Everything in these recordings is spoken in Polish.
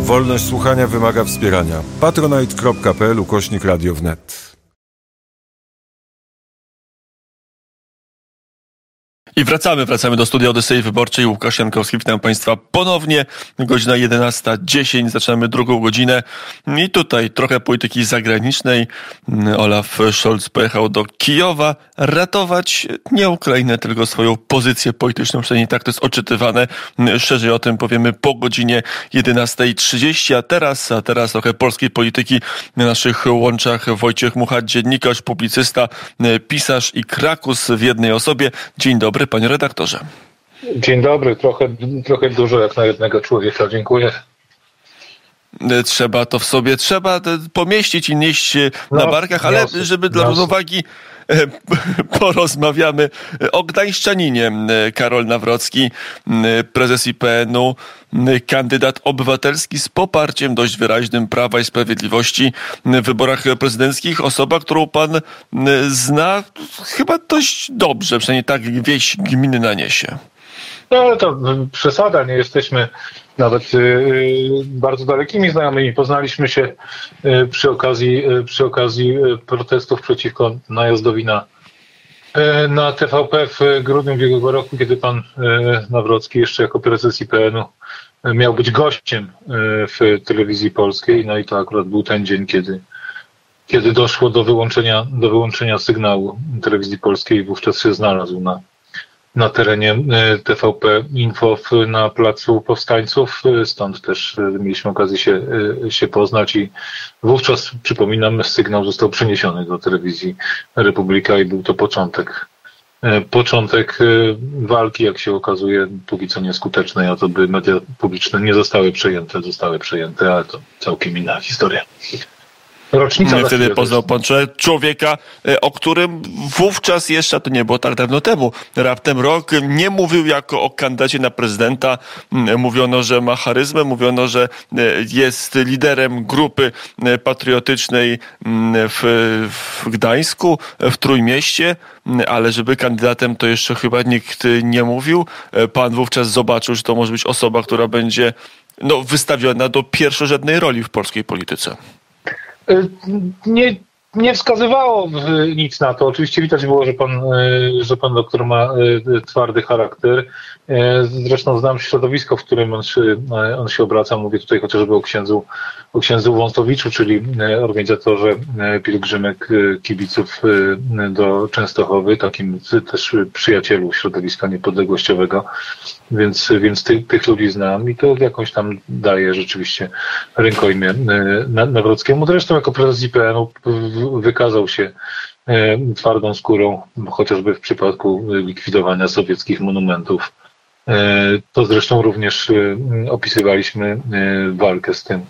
Wolność słuchania wymaga wspierania. patronite.pl/Radio wnet. I wracamy do studia Odysei Wyborczej. Łukasz Jankowski, witam Państwa ponownie. Godzina 11:10, zaczynamy drugą godzinę. I tutaj trochę polityki zagranicznej. Olaf Scholz pojechał do Kijowa ratować nie Ukrainę, tylko swoją pozycję polityczną. Przynajmniej tak to jest odczytywane. Szerzej o tym powiemy po godzinie 11:30. A teraz trochę polskiej polityki na naszych łączach. Wojciech Mucha, dziennikarz, publicysta, pisarz i krakus w jednej osobie. Dzień dobry, panie redaktorze. Dzień dobry, trochę dużo jak na jednego człowieka, dziękuję. Trzeba to w sobie, pomieścić i nieść na barkach, ale żeby dla równowagi porozmawiamy o gdańszczaninie. Karol Nawrocki, prezes IPN-u, kandydat obywatelski z poparciem dość wyraźnym Prawa i Sprawiedliwości w wyborach prezydenckich. Osoba, którą pan zna chyba dość dobrze, przynajmniej tak wieś gminy na Niesie. No ale to przesada, nie jesteśmy nawet bardzo dalekimi znajomymi. Poznaliśmy się przy okazji protestów przeciwko najazdowi na TVP w grudniu ubiegłego roku, kiedy pan Nawrocki jeszcze jako prezes IPN-u miał być gościem w telewizji polskiej. No i to akurat był ten dzień, kiedy doszło do wyłączenia sygnału telewizji polskiej i wówczas się znalazł na terenie TVP Info na Placu Powstańców. Stąd też mieliśmy okazję się poznać i wówczas, przypominam, sygnał został przeniesiony do telewizji Republika i był to początek walki, jak się okazuje, póki co nieskutecznej, a to by media publiczne nie zostały przejęte, ale to całkiem inna historia. Wtedy poznał pan człowieka, o którym wówczas jeszcze, to nie było tak dawno temu, raptem rok, nie mówił jako o kandydacie na prezydenta. Mówiono, że ma charyzmę, mówiono, że jest liderem grupy patriotycznej w Gdańsku, w Trójmieście, ale żeby kandydatem to jeszcze chyba nikt nie mówił. Pan wówczas zobaczył, że to może być osoba, która będzie wystawiona do pierwszorzędnej roli w polskiej polityce. Nie wskazywało nic na to. Oczywiście widać było, że pan doktor ma twardy charakter. Zresztą znam środowisko, w którym on się obraca. Mówię tutaj chociażby o księdzu Wąsowiczu, czyli organizatorze pielgrzymek kibiców do Częstochowy, takim też przyjacielu środowiska niepodległościowego. Więc tych ludzi znam i to jakąś tam daje rzeczywiście rękojmię Nawrockiemu. Zresztą jako prezes IPN-u wykazał się twardą skórą, chociażby w przypadku likwidowania sowieckich monumentów. To zresztą również opisywaliśmy walkę z tym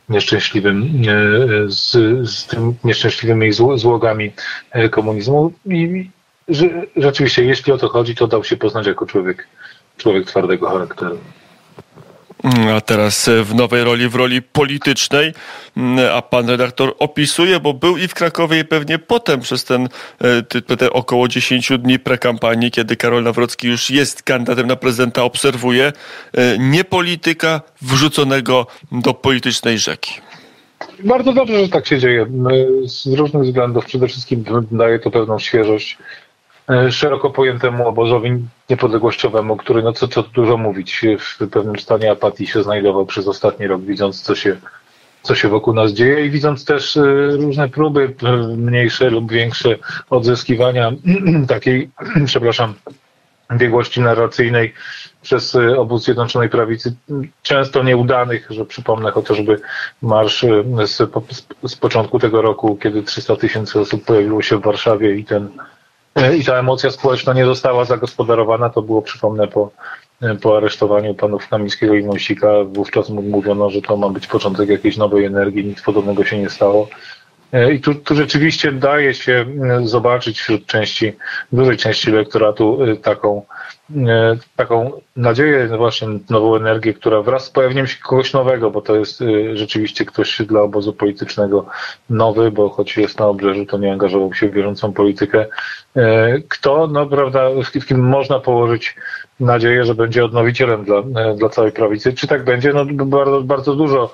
nieszczęśliwymi złogami komunizmu i rzeczywiście, jeśli o to chodzi, to dał się poznać jako człowiek twardego charakteru. A teraz w nowej roli, w roli politycznej, a pan redaktor opisuje, bo był i w Krakowie i pewnie potem przez te około 10 dni prekampanii, kiedy Karol Nawrocki już jest kandydatem na prezydenta, obserwuje nie polityka wrzuconego do politycznej rzeki. Bardzo dobrze, że tak się dzieje. Z różnych względów. Przede wszystkim daje to pewną świeżość szeroko pojętemu obozowi niepodległościowemu, który, co dużo mówić, w pewnym stanie apatii się znajdował przez ostatni rok, widząc co się wokół nas dzieje i widząc też różne próby, mniejsze lub większe, odzyskiwania takiej, biegłości narracyjnej przez obóz Zjednoczonej Prawicy, często nieudanych, że przypomnę chociażby marsz z początku tego roku, kiedy 300 000 osób pojawiło się w Warszawie i ta emocja społeczna nie została zagospodarowana. To było, przypomnę, po aresztowaniu panów Kamińskiego i Wąsika. Wówczas mówiono, że to ma być początek jakiejś nowej energii. Nic podobnego się nie stało. I tu rzeczywiście daje się zobaczyć wśród dużej części elektoratu taką nadzieję, właśnie nową energię, która wraz z pojawieniem się kogoś nowego, bo to jest rzeczywiście ktoś dla obozu politycznego nowy, bo choć jest na obrzeżu, to nie angażował się w bieżącą politykę. Kto, no prawda, w kim można położyć nadzieję, że będzie odnowicielem dla całej prawicy. Czy tak będzie? No bardzo, bardzo dużo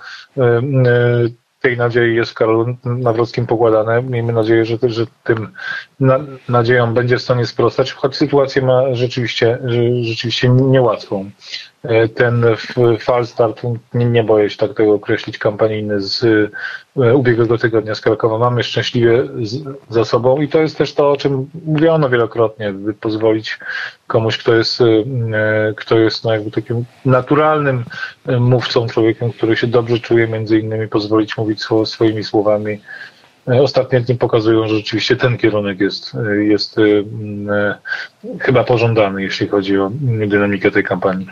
tej nadziei jest w Karolu Nawrockim pokładane. Miejmy nadzieję, że tym nadziejom będzie w stanie sprostać, choć sytuację ma rzeczywiście niełatwą. Ten falstart, nie boję się tak tego określić, kampanijny z ubiegłego tygodnia z Krakowa mamy szczęśliwie za sobą i to jest też to, o czym mówiono wielokrotnie, by pozwolić komuś, kto jest no jakby takim naturalnym mówcą, człowiekiem, który się dobrze czuje, między innymi pozwolić mówić swoimi słowami. Ostatnie dni pokazują, że rzeczywiście ten kierunek jest chyba pożądany, jeśli chodzi o dynamikę tej kampanii.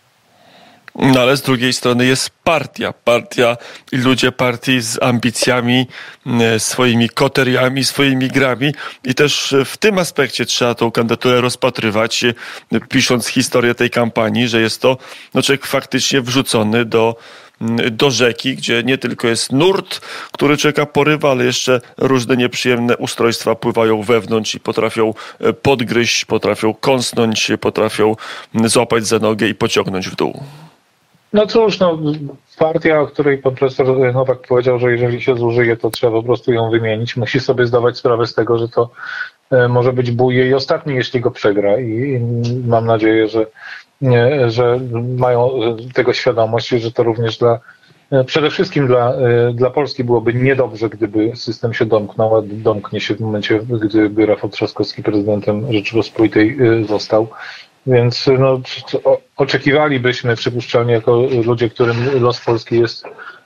No ale z drugiej strony jest partia i ludzie partii z ambicjami, swoimi koteriami, swoimi grami i też w tym aspekcie trzeba tą kandydaturę rozpatrywać, pisząc historię tej kampanii, że jest to człowiek faktycznie wrzucony do rzeki, gdzie nie tylko jest nurt, który człowieka porywa, ale jeszcze różne nieprzyjemne ustrojstwa pływają wewnątrz i potrafią podgryźć, potrafią kąsnąć, potrafią złapać za nogę i pociągnąć w dół. No cóż, partia, o której pan profesor Nowak powiedział, że jeżeli się zużyje, to trzeba po prostu ją wymienić. Musi sobie zdawać sprawę z tego, że to może być bój jej ostatni, jeśli go przegra i mam nadzieję, że mają tego świadomość, że to również przede wszystkim dla Polski byłoby niedobrze, gdyby system się domknął, a domknie się w momencie, gdyby Rafał Trzaskowski prezydentem Rzeczypospolitej został. Więc oczekiwalibyśmy przypuszczalnie jako ludzie, którym los Polski jest,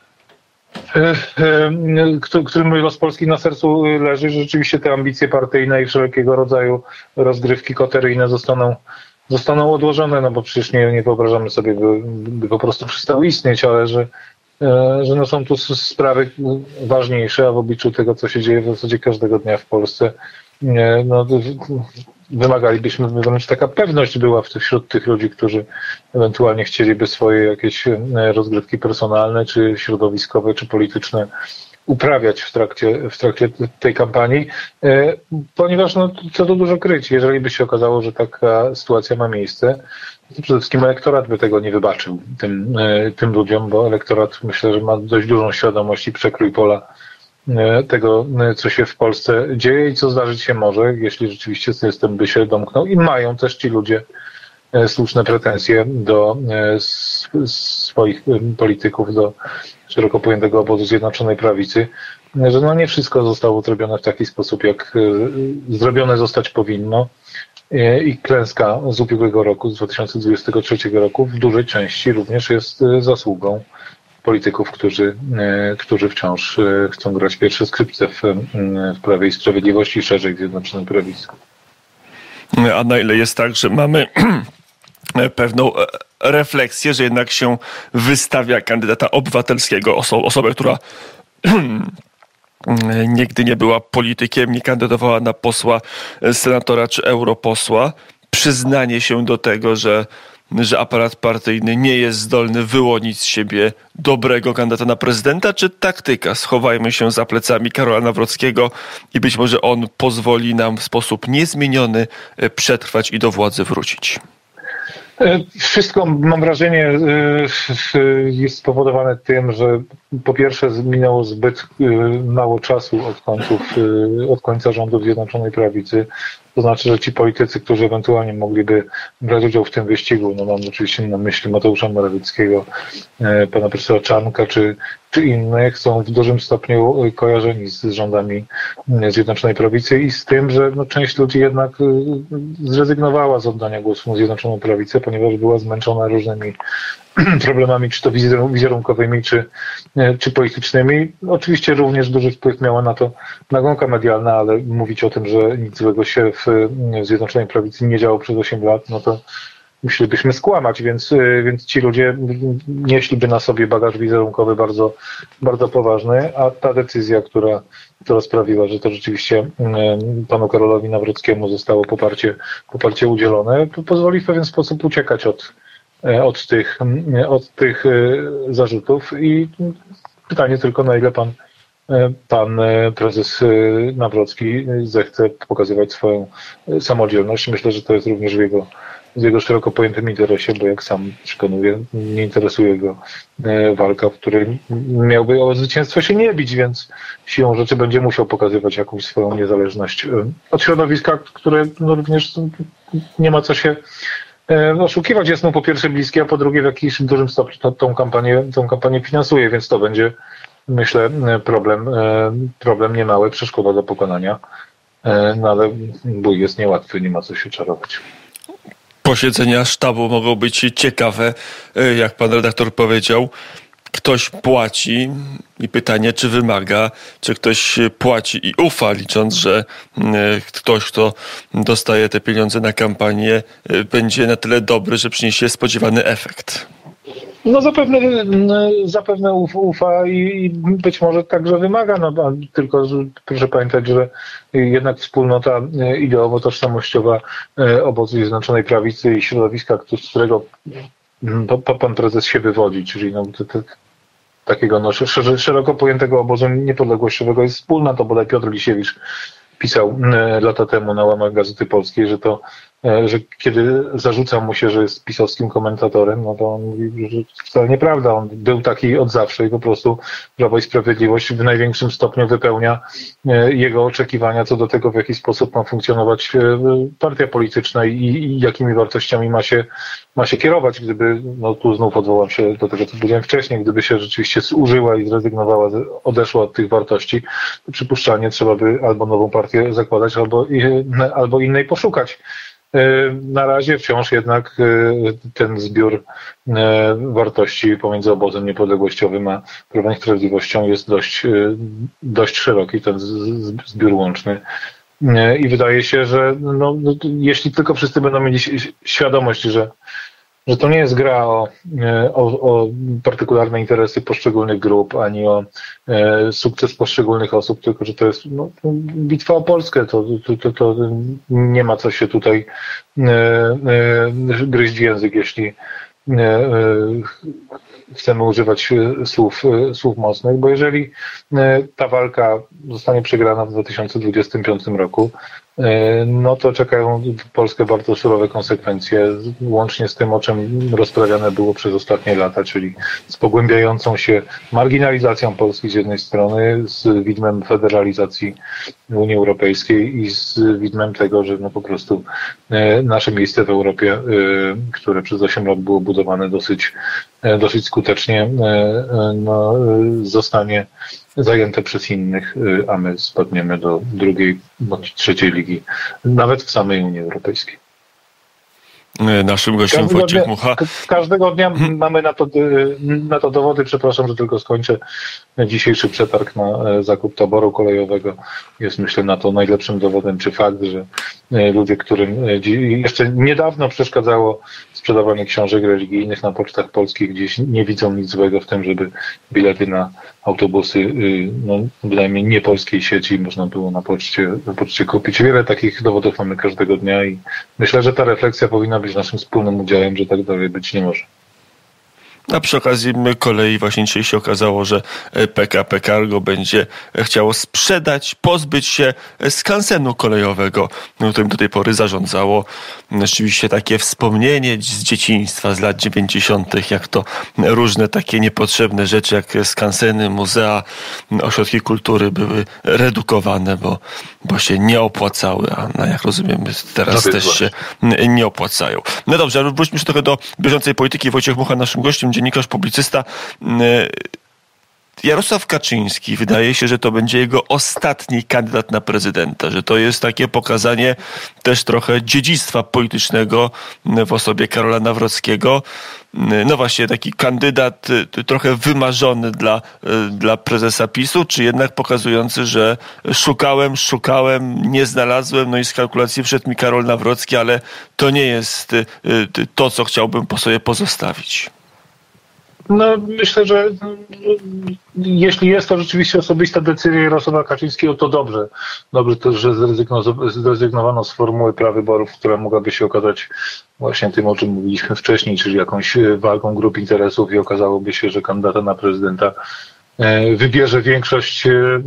którym los Polski na sercu leży, że rzeczywiście te ambicje partyjne i wszelkiego rodzaju rozgrywki koteryjne zostaną odłożone, no bo przecież nie wyobrażamy sobie, by po prostu przestały istnieć, ale że są tu sprawy ważniejsze, a w obliczu tego, co się dzieje w zasadzie każdego dnia w Polsce, wymagalibyśmy, wręcz taka pewność była wśród tych ludzi, którzy ewentualnie chcieliby swoje jakieś rozgrywki personalne, czy środowiskowe, czy polityczne uprawiać w trakcie tej kampanii, ponieważ co tu dużo kryć, jeżeli by się okazało, że taka sytuacja ma miejsce, to przede wszystkim elektorat by tego nie wybaczył tym ludziom, bo elektorat myślę, że ma dość dużą świadomość i przekrój pola tego, co się w Polsce dzieje i co zdarzyć się może, jeśli rzeczywiście system by się domknął i mają też ci ludzie słuszne pretensje do swoich polityków, do szeroko pojętego obozu Zjednoczonej Prawicy, że nie wszystko zostało zrobione w taki sposób, jak zrobione zostać powinno i klęska z ubiegłego roku, z 2023 roku w dużej części również jest zasługą polityków, którzy wciąż chcą grać pierwsze skrzypce w Prawie i Sprawiedliwości i szerzej w Zjednoczonej Prawicy. A na ile jest tak, że mamy pewną refleksję, że jednak się wystawia kandydata obywatelskiego, osobę, która nigdy nie była politykiem, nie kandydowała na posła, senatora czy europosła, przyznanie się do tego, że aparat partyjny nie jest zdolny wyłonić z siebie dobrego kandydata na prezydenta, czy taktyka? Schowajmy się za plecami Karola Nawrockiego i być może on pozwoli nam w sposób niezmieniony przetrwać i do władzy wrócić. Wszystko, mam wrażenie, jest spowodowane tym, że po pierwsze minęło zbyt mało czasu od końca rządów Zjednoczonej Prawicy. To znaczy, że ci politycy, którzy ewentualnie mogliby brać udział w tym wyścigu, mam oczywiście na myśli Mateusza Morawieckiego, pana profesora Czarnka czy innych, są w dużym stopniu kojarzeni z rządami Zjednoczonej Prawicy i z tym, że część ludzi jednak zrezygnowała z oddania głosu na Zjednoczoną Prawicę, ponieważ była zmęczona różnymi problemami, czy to wizerunkowymi, czy politycznymi. Oczywiście również duży wpływ miała na to nagonka medialna, ale mówić o tym, że nic złego się w Zjednoczonej Prawicy nie działo przez 8 lat, to musielibyśmy skłamać, więc ci ludzie nieśliby na sobie bagaż wizerunkowy bardzo, bardzo poważny, a ta decyzja, która sprawiła, że to rzeczywiście panu Karolowi Nawrockiemu zostało poparcie udzielone, to pozwoli w pewien sposób uciekać od tych zarzutów i pytanie tylko, na ile pan prezes Nawrocki zechce pokazywać swoją samodzielność. Myślę, że to jest również w jego szeroko pojętym interesie, bo jak sam przekonuje, nie interesuje go walka, w której miałby o zwycięstwo się nie bić, więc siłą rzeczy będzie musiał pokazywać jakąś swoją niezależność od środowiska, które również nie ma co się oszukiwać. Jest mu po pierwsze bliskie, a po drugie w jakimś dużym stopniu tą kampanię finansuje, więc to będzie, myślę, problem niemały, przeszkoda do pokonania, no ale bój jest niełatwy, nie ma co się czarować. Posiedzenia sztabu mogą być ciekawe, jak pan redaktor powiedział. Ktoś płaci i pytanie, czy wymaga, czy ktoś płaci i ufa, licząc, że ktoś, kto dostaje te pieniądze na kampanię, będzie na tyle dobry, że przyniesie spodziewany efekt. No zapewne ufa i być może także wymaga, no tylko proszę pamiętać, że jednak wspólnota ideowo-tożsamościowa obozu Zjednoczonej Prawicy i środowiska, z którego pan prezes się wywodzi, czyli takiego szeroko pojętego obozu niepodległościowego jest wspólna, to bodaj Piotr Lisiewicz pisał lata temu na łamach Gazety Polskiej, że kiedy zarzucał mu się, że jest pisowskim komentatorem, no to on mówi, że wcale nieprawda. On był taki od zawsze i po prostu Prawo i Sprawiedliwość w największym stopniu wypełnia jego oczekiwania co do tego, w jaki sposób ma funkcjonować partia polityczna i jakimi wartościami ma się kierować. Gdyby, no tu znów odwołam się do tego, co powiedziałem wcześniej, gdyby się rzeczywiście zużyła i zrezygnowała, odeszła od tych wartości, to przypuszczalnie trzeba by albo nową partię zakładać, albo innej poszukać. Na razie wciąż jednak ten zbiór wartości pomiędzy obozem niepodległościowym a Prawem i Sprawiedliwością jest dość szeroki, ten zbiór łączny. I wydaje się, że jeśli tylko wszyscy będą mieli świadomość, że to nie jest gra o partykularne interesy poszczególnych grup, ani o sukces poszczególnych osób, tylko że to jest bitwa o Polskę. To nie ma co się tutaj gryźć w język, jeśli chcemy używać słów mocnych, bo jeżeli ta walka zostanie przegrana w 2025 roku, no to czekają Polskę bardzo surowe konsekwencje, łącznie z tym, o czym rozprawiane było przez ostatnie lata, czyli z pogłębiającą się marginalizacją Polski z jednej strony, z widmem federalizacji Unii Europejskiej i z widmem tego, że po prostu nasze miejsce w Europie, które przez 8 lat było budowane dosyć skutecznie, zostanie zajęte przez innych, a my spadniemy do drugiej bądź trzeciej ligi, nawet w samej Unii Europejskiej. Naszym gościem Wojciech Mucha. Każdego dnia mamy na to dowody. Przepraszam, że tylko skończę. Dzisiejszy przetarg na zakup taboru kolejowego jest, myślę, na to najlepszym dowodem, czy fakt, że ludzie, którym jeszcze niedawno przeszkadzało sprzedawanie książek religijnych na pocztach polskich, gdzieś nie widzą nic złego w tym, żeby bilety na autobusy, bynajmniej nie polskiej sieci, można było na poczcie kupić. Wiele takich dowodów mamy każdego dnia i myślę, że ta refleksja powinna być naszym wspólnym udziałem, że tak dalej być nie może. A przy okazji kolei właśnie dzisiaj się okazało, że PKP Cargo będzie chciało sprzedać, pozbyć się skansenu kolejowego, którym do tej pory zarządzało. Rzeczywiście takie wspomnienie z dzieciństwa, z lat 90., jak to różne takie niepotrzebne rzeczy, jak skanseny, muzea, ośrodki kultury były redukowane, bo się nie opłacały, a jak rozumiem teraz też się nie opłacają. No dobrze, ale wróćmy się trochę do bieżącej polityki. Wojciech Mucha, naszym gościem, dziennikarz, publicysta. Jarosław Kaczyński, wydaje się, że to będzie jego ostatni kandydat na prezydenta, że to jest takie pokazanie też trochę dziedzictwa politycznego w osobie Karola Nawrockiego. No właśnie, taki kandydat trochę wymarzony dla prezesa PiS-u, czy jednak pokazujący, że szukałem, nie znalazłem, no i z kalkulacji wszedł mi Karol Nawrocki, ale to nie jest to, co chciałbym po sobie pozostawić. No, myślę, że jeśli jest to rzeczywiście osobista decyzja Jarosława Kaczyńskiego, to dobrze. Dobrze też, że zrezygnowano z formuły prawyborów, która mogłaby się okazać właśnie tym, o czym mówiliśmy wcześniej, czyli jakąś walką grup interesów i okazałoby się, że kandydata na prezydenta wybierze większość,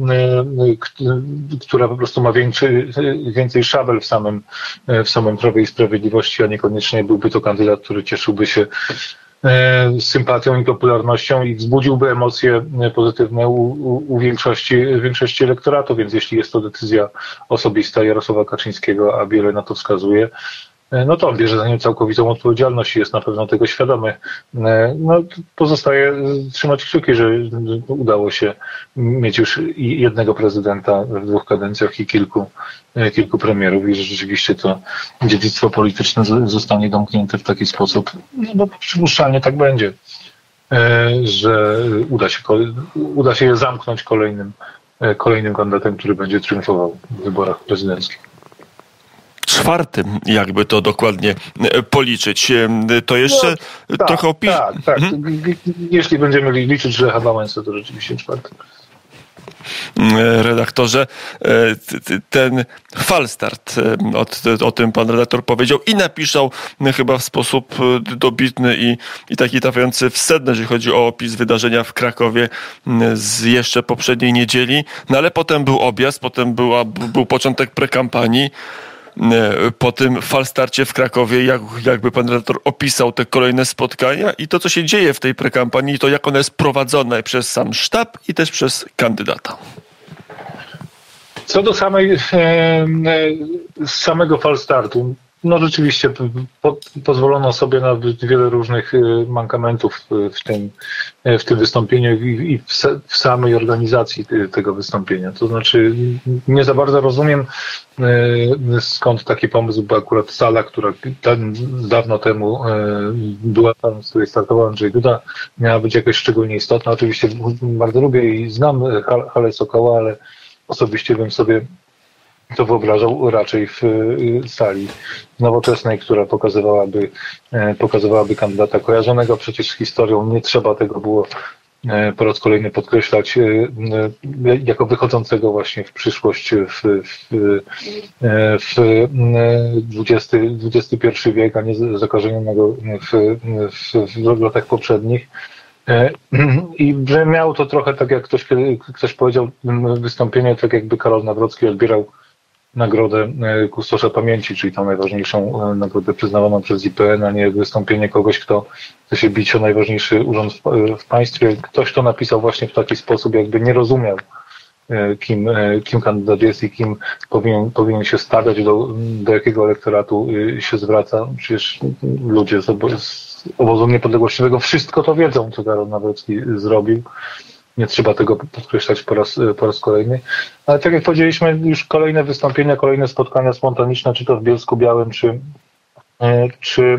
która po prostu ma więcej szabel w samym Prawie i Sprawiedliwości, a niekoniecznie byłby to kandydat, który cieszyłby się sympatią i popularnością i wzbudziłby emocje pozytywne u większości elektoratu, więc jeśli jest to decyzja osobista Jarosława Kaczyńskiego, a wiele na to wskazuje, no to on bierze za nią całkowitą odpowiedzialność i jest na pewno tego świadomy. No, pozostaje trzymać kciuki, że udało się mieć już jednego prezydenta w 2 kadencjach i kilku premierów i że rzeczywiście to dziedzictwo polityczne zostanie domknięte w taki sposób, no bo przypuszczalnie tak będzie, że uda się je zamknąć kolejnym kandydatem, który będzie triumfował w wyborach prezydenckich. 4, jakby to dokładnie policzyć. To jeszcze trochę opisz... Tak. Jeśli będziemy liczyć, że Lecha Wałęsę, to rzeczywiście 4. Redaktorze, ten falstart, o tym pan redaktor powiedział i napisał chyba w sposób dobitny i taki trafiający w sedno, jeżeli chodzi o opis wydarzenia w Krakowie z jeszcze poprzedniej niedzieli. No ale potem był objazd, potem był początek prekampanii. Po tym falstarcie w Krakowie, jakby pan redaktor opisał te kolejne spotkania i to, co się dzieje w tej prekampanii, to jak ona jest prowadzona przez sam sztab i też przez kandydata. Co do samego falstartu, no rzeczywiście pozwolono sobie na wiele różnych mankamentów w tym wystąpieniu i w samej organizacji tego wystąpienia. To znaczy nie za bardzo rozumiem, skąd taki pomysł, bo akurat sala, która dawno temu była tam, z której startował Andrzej Duda, miała być jakoś szczególnie istotna. Oczywiście bardzo lubię i znam halę Sokoła, ale osobiście bym sobie to wyobrażał raczej w sali nowoczesnej, która pokazywałaby kandydata kojarzonego przecież z historią. Nie trzeba tego było po raz kolejny podkreślać jako wychodzącego właśnie w przyszłość w XXI wiek, a nie zakorzenionego w latach poprzednich. I że miał to trochę tak, jak ktoś powiedział, wystąpienie, tak jakby Karol Nawrocki odbierał nagrodę Kustosza Pamięci, czyli tą najważniejszą nagrodę przyznawaną przez IPN, a nie wystąpienie kogoś, kto chce się bić o najważniejszy urząd w państwie. Ktoś to napisał właśnie w taki sposób, jakby nie rozumiał, kim kandydat jest i kim powinien się stawiać, do jakiego elektoratu się zwraca. Przecież ludzie z obozu niepodległościowego wszystko to wiedzą, co Karol Nawrocki zrobił. Nie trzeba tego podkreślać po raz kolejny. Ale tak jak powiedzieliśmy, już kolejne wystąpienia, kolejne spotkania spontaniczne, czy to w Bielsku-Białym, czy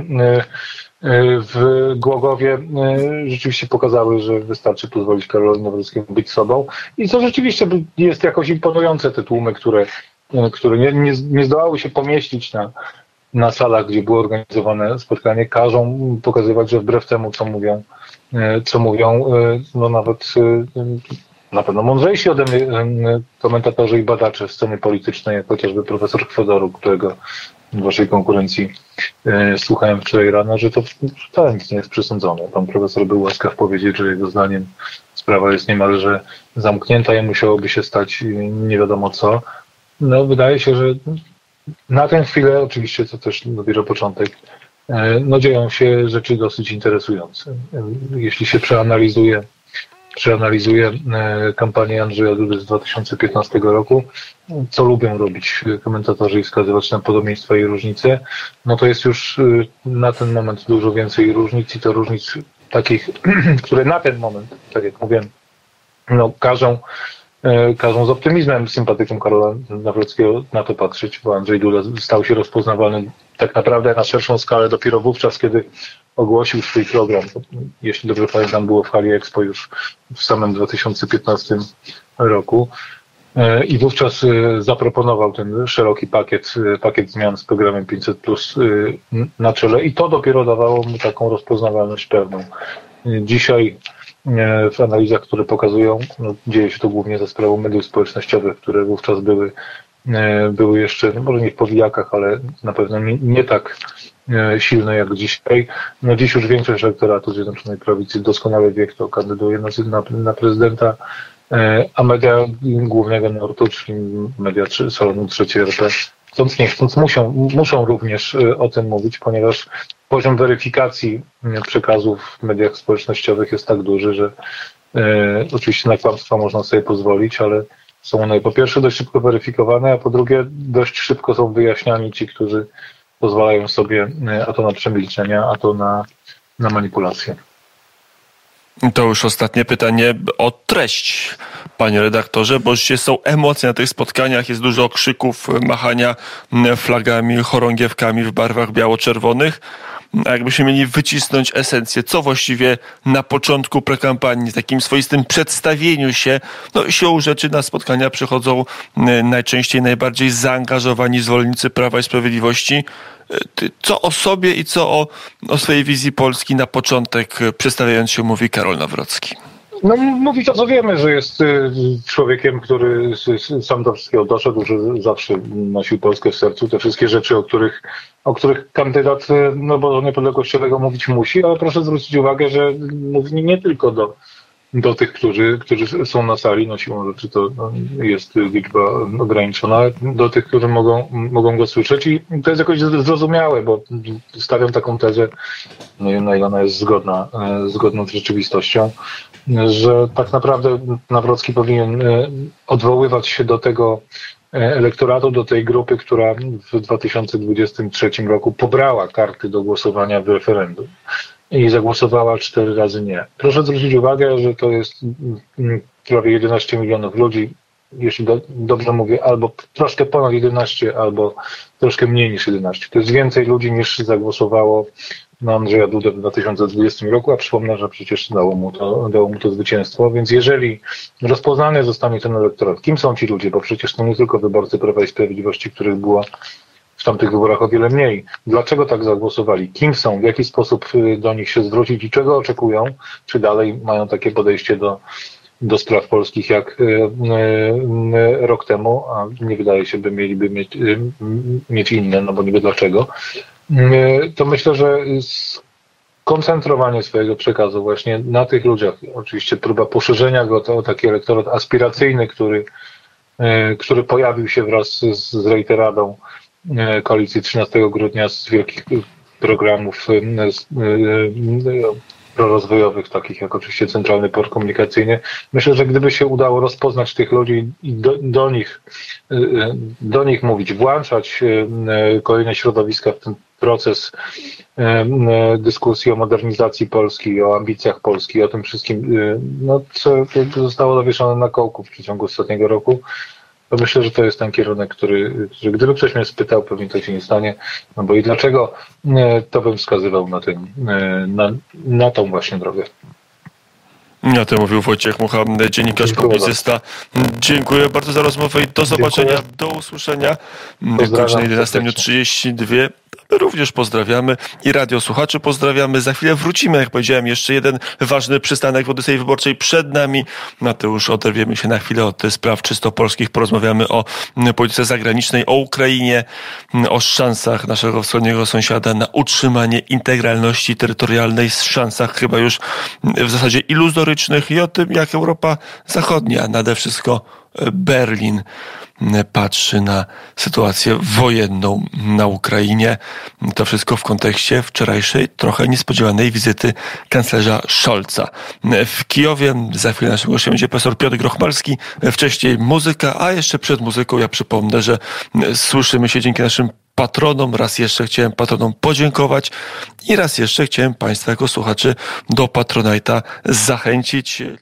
w Głogowie rzeczywiście pokazały, że wystarczy pozwolić Karolowi Nawrockiemu być sobą. I co rzeczywiście jest jakoś imponujące, te tłumy, które nie zdołały się pomieścić na salach, gdzie było organizowane spotkanie, każą pokazywać, że wbrew temu, co mówią, no nawet na pewno mądrzejsi ode mnie komentatorzy i badacze sceny politycznej, jak chociażby profesor Chwodoru, którego w waszej konkurencji słuchałem wczoraj rano, że to wcale nic nie jest przesądzone. Pan profesor był łaskaw powiedzieć, że jego zdaniem sprawa jest niemalże zamknięta i musiałoby się stać nie wiadomo co. No wydaje się, że na tę chwilę, oczywiście to też dopiero początek, no dzieją się rzeczy dosyć interesujące. Jeśli się przeanalizuje kampanię Andrzeja Dudy z 2015 roku, co lubią robić komentatorzy i wskazywać na podobieństwa i różnice, no to jest już na ten moment dużo więcej różnic i to różnic takich, które na ten moment, tak jak mówiłem, każą z optymizmem sympatykiem Karola Nawrockiego na to patrzeć, bo Andrzej Duda stał się rozpoznawalny tak naprawdę na szerszą skalę dopiero wówczas, kiedy ogłosił swój program. Jeśli dobrze pamiętam, było w Hali Expo już w samym 2015 roku. I wówczas zaproponował ten szeroki pakiet zmian z programem 500+ na czele i to dopiero dawało mu taką rozpoznawalność pewną. Dzisiaj w analizach, które pokazują, dzieje się to głównie za sprawą mediów społecznościowych, które wówczas były jeszcze, może nie w powijakach, ale na pewno nie tak silne jak dzisiaj. Dziś już większość elektoratu Zjednoczonej Prawicy doskonale wie, kto kandyduje na prezydenta, a media głównego nurtu, czyli media salonu III RP, chcąc nie chcąc, muszą również o tym mówić, ponieważ poziom weryfikacji przekazów w mediach społecznościowych jest tak duży, że oczywiście na kłamstwa można sobie pozwolić, ale są one po pierwsze dość szybko weryfikowane, a po drugie dość szybko są wyjaśniani ci, którzy pozwalają sobie a to na przemilczenia, a to na manipulacje. To już ostatnie pytanie o treść, panie redaktorze, bo oczywiście są emocje na tych spotkaniach, jest dużo krzyków, machania flagami, chorągiewkami w barwach biało-czerwonych. A jakbyśmy mieli wycisnąć esencję, co właściwie na początku prekampanii, takim swoistym przedstawieniu się, siłą rzeczy na spotkania przychodzą najczęściej najbardziej zaangażowani zwolennicy Prawa i Sprawiedliwości. Co o sobie i co o swojej wizji Polski na początek przedstawiając się mówi Karol Nawrocki? Mówi to, co wiemy, że jest człowiekiem, który sam do wszystkiego doszedł, że zawsze nosił Polskę w sercu. Te wszystkie rzeczy, o których kandydat bo niepodległościowego mówić musi, ale proszę zwrócić uwagę, że mówi nie tylko do tych, którzy są na sali, siłą rzeczy to jest liczba ograniczona, do tych, którzy mogą go słyszeć i to jest jakoś zrozumiałe, bo stawiam taką tezę, nie wiem na ile ona jest zgodna z rzeczywistością, że tak naprawdę Nawrocki powinien odwoływać się do tego elektoratu, do tej grupy, która w 2023 roku pobrała karty do głosowania w referendum i zagłosowała 4 razy nie. Proszę zwrócić uwagę, że to jest prawie 11 milionów ludzi, jeśli dobrze mówię, albo troszkę ponad 11, albo troszkę mniej niż 11. To jest więcej ludzi niż zagłosowało na Andrzeja Dudę w 2020 roku, a przypomnę, że przecież dało mu to zwycięstwo, więc jeżeli rozpoznany zostanie ten elektorat, kim są ci ludzie, bo przecież to nie tylko wyborcy Prawa i Sprawiedliwości, których było w tamtych wyborach o wiele mniej. Dlaczego tak zagłosowali? Kim są? W jaki sposób do nich się zwrócić i czego oczekują? Czy dalej mają takie podejście do spraw polskich jak rok temu, a nie wydaje się, by mieliby mieć inne, bo niby dlaczego. To myślę, że skoncentrowanie swojego przekazu właśnie na tych ludziach, oczywiście próba poszerzenia go o taki elektorat aspiracyjny, który pojawił się wraz z reiteradą koalicji 13 grudnia z wielkich programów prorozwojowych, takich jak oczywiście Centralny Port Komunikacyjny. Myślę, że gdyby się udało rozpoznać tych ludzi i do nich mówić, włączać kolejne środowiska w ten proces dyskusji o modernizacji Polski, o ambicjach Polski, o tym wszystkim, co zostało zawieszone na kołku w przeciągu ostatniego roku, to myślę, że to jest ten kierunek, który gdyby ktoś mnie spytał, pewnie to się nie stanie. Bo i dlaczego, to bym wskazywał na tą właśnie drogę. Ja to mówił Wojciech Mucha, dziennikarz, publicysta. Dziękuję bardzo za rozmowę i do zobaczenia, do usłyszenia. Godzina 11:32. Również pozdrawiamy i radiosłuchaczy pozdrawiamy. Za chwilę wrócimy, jak powiedziałem, jeszcze jeden ważny przystanek w Odysei Wyborczej przed nami. Mateusz, oderwiemy się na chwilę od spraw czysto polskich. Porozmawiamy o polityce zagranicznej, o Ukrainie, o szansach naszego wschodniego sąsiada na utrzymanie integralności terytorialnej, szansach chyba już w zasadzie iluzorycznych i o tym, jak Europa Zachodnia, nade wszystko Berlin patrzy na sytuację wojenną na Ukrainie. To wszystko w kontekście wczorajszej, trochę niespodziewanej wizyty kanclerza Scholza w Kijowie. Za chwilę naszym gościem będzie profesor Piotr Grochmalski. Wcześniej muzyka, a jeszcze przed muzyką ja przypomnę, że słyszymy się dzięki naszym patronom. Raz jeszcze chciałem patronom podziękować i raz jeszcze chciałem Państwa jako słuchaczy do Patronite'a zachęcić.